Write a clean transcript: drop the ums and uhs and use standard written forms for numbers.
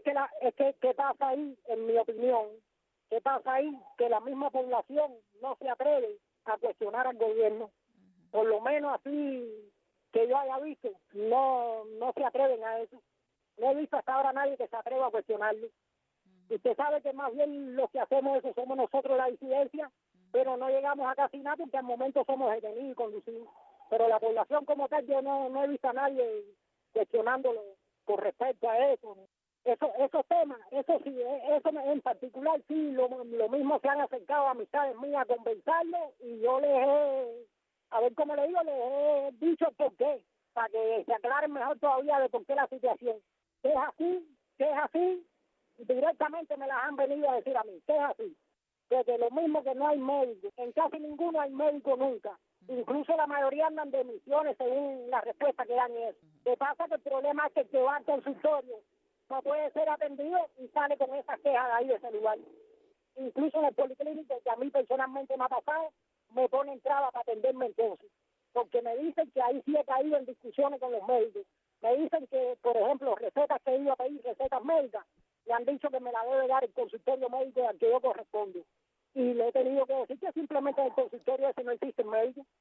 ¿qué pasa ahí, en mi opinión? ¿Qué pasa ahí? Que la misma población no se atreve a cuestionar al gobierno. Por lo menos así que yo haya visto, no se atreven a eso. No he visto hasta ahora a nadie que se atreva a cuestionarlo. Usted sabe que más bien lo que hacemos eso somos nosotros la disidencia, pero no llegamos a casi nada porque al momento somos detenidos y conducidos. Pero la población como tal, yo no he visto a nadie cuestionándolo con respecto a eso. Esos temas, eso sí, eso en particular sí, lo mismo se han acercado a amistades mías a conversarlo y yo les he, a ver cómo le digo, les he dicho por qué, para que se aclaren mejor todavía de por qué la situación. Que es así, directamente me las han venido a decir a mí, que es así. Que lo mismo que no hay médico, en casi ninguno hay médico nunca. Incluso la mayoría andan de misiones según la respuesta que dan y eso. ¿Qué pasa? Que el problema es que el que va al consultorio no puede ser atendido y sale con esas quejas de ahí de ese lugar. Incluso en el policlínico, que a mí personalmente me ha pasado, me ponen trabas para atenderme entonces. Porque me dicen que ahí sí he caído en discusiones con los médicos. Me dicen que, por ejemplo, recetas que he ido a pedir, recetas médicas, le han dicho que me la debe dar el consultorio médico al que yo correspondo. Y le he tenido que decir que simplemente en el consultorio ese no existe médico.